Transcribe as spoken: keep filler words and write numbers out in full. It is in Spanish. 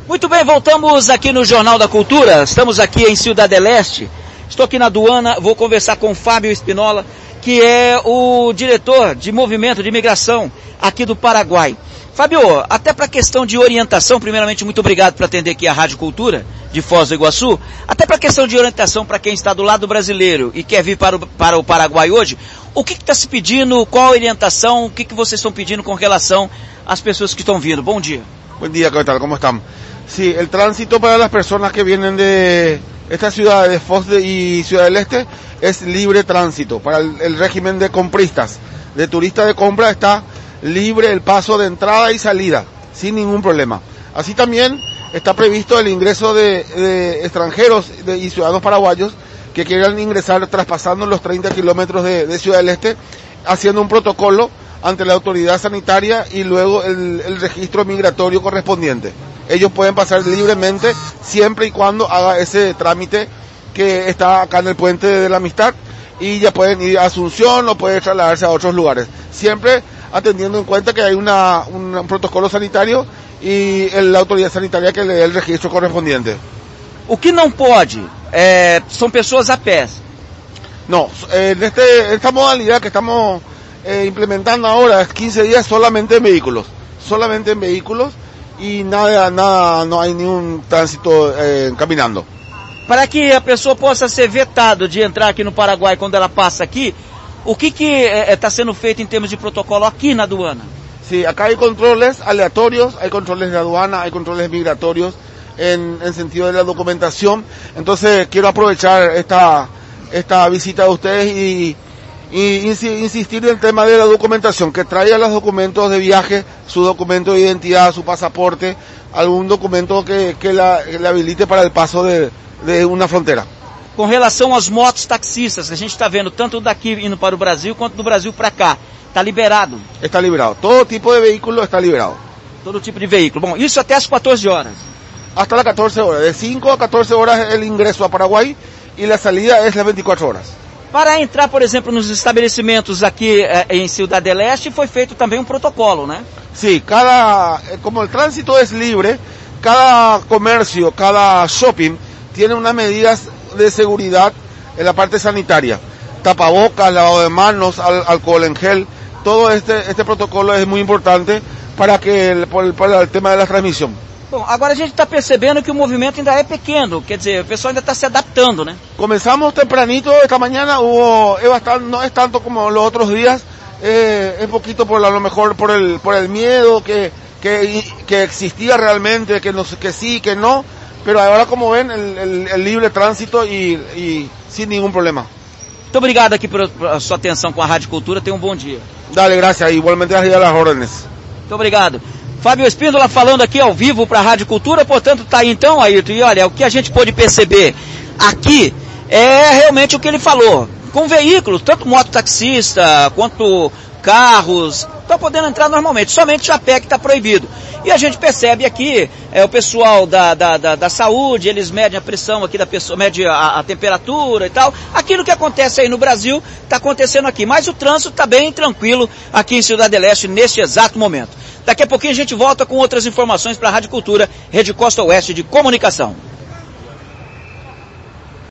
Muito bem, voltamos aqui no Jornal da Cultura, estamos aqui em Ciudad del Este, estou aqui na aduana, vou conversar com o Fábio Espinola, que é o diretor de movimento de imigração aqui do Paraguai. Fábio, até para a questão de orientação, primeiramente muito obrigado por atender aqui a Rádio Cultura de Foz do Iguaçu, até para a questão de orientação para quem está do lado brasileiro e quer vir para o, para o Paraguai hoje, o que está se pedindo, qual a orientação, o que, que vocês estão pedindo com relação às pessoas que estão vindo? Bom dia. Buen día, ¿qué tal? ¿Cómo están? Sí, el tránsito para las personas que vienen de esta ciudad de Foz de, y Ciudad del Este es libre tránsito. Para el, el régimen de compristas, de turistas de compra, está libre el paso de entrada y salida, sin ningún problema. Así también está previsto el ingreso de, de extranjeros de, y ciudadanos paraguayos que quieran ingresar traspasando los treinta kilómetros de, de Ciudad del Este, haciendo un protocolo ante la autoridad sanitaria y luego el, el registro migratorio correspondiente. Ellos pueden pasar libremente siempre y cuando haga ese trámite que está acá en el Puente de la Amistad, y ya pueden ir a Asunción o pueden trasladarse a otros lugares, siempre atendiendo en cuenta que hay una, un, un protocolo sanitario y el, la autoridad sanitaria que le dé el registro correspondiente. O que não pode é, são pessoas a pé. No, en este, esta modalidad que estamos eh, implementando ahora es quince días solamente en vehículos, solamente en vehículos y nada, nada, no hay ni un tránsito eh, caminando. Para que a pessoa possa ser vetado de entrar aqui no Paraguai quando ela passa aqui, o que que está sendo feito em termos de protocolo aqui na aduana? Sí, acá hay controles aleatorios, hay controles de aduana, hay controles migratorios en, en sentido de la documentación. Entonces quiero aprovechar esta, esta visita de ustedes y, y insistir en el tema de la documentación, que traigan los documentos de viaje, su documento de identidad, su pasaporte, algún documento que, que, la, que le habilite para el paso de, de una frontera. Com relação aos motos taxistas, que a gente está vendo tanto daqui indo para o Brasil quanto do Brasil para cá, está liberado? Está liberado. Todo tipo de vehículo está liberado. Todo tipo de veículo. Bom, isso até as quatorze horas. Hasta las catorce horas. De cinco a catorce horas el ingreso a Paraguay y la salida es las veinticuatro horas. Para entrar, por exemplo, nos estabelecimentos aqui eh, em Ciudad del Este, foi feito também um protocolo, né? Sí, cada, como el tránsito es libre, cada comercio, cada shopping tiene unas medidas de seguridad en la parte sanitaria. Tapabocas, lavado de manos, al, alcohol en gel. Todo este, este protocolo es muy importante para que el, para el tema de la transmisión. Bom, agora a gente está percebendo que o movimento ainda é pequeno, quer dizer, o pessoal ainda está se adaptando, né? Comenzamos tempranito esta mañana, hubo, es bastante, no es tanto como los otros días, eh, es poquito por a lo mejor por el, por el miedo que, que, que existía realmente, que, no, que sí, que no, pero ahora como ven el, el, el libre tránsito y, y sin ningún problema. Muito obrigado aqui por, por a sua atenção com a Rádio Cultura, tenha um bom dia. Dale, gracias, igualmente a las órdenes. Muito obrigado. Fábio Espíndola falando aqui ao vivo para a Rádio Cultura, portanto tá aí então, Ayrton, e olha, o que a gente pôde perceber aqui é realmente o que ele falou, com veículos, tanto mototaxista quanto carros, estão podendo entrar normalmente, somente a pé que está proibido. E a gente percebe aqui, é, o pessoal da, da, da, da saúde, eles medem a pressão aqui da pessoa, medem a, a temperatura e tal. Aquilo que acontece aí no Brasil, está acontecendo aqui. Mas o trânsito está bem tranquilo aqui em Ciudad del Este neste exato momento. Daqui a pouquinho a gente volta com outras informações para a Rádio Cultura, Rede Costa Oeste de Comunicação.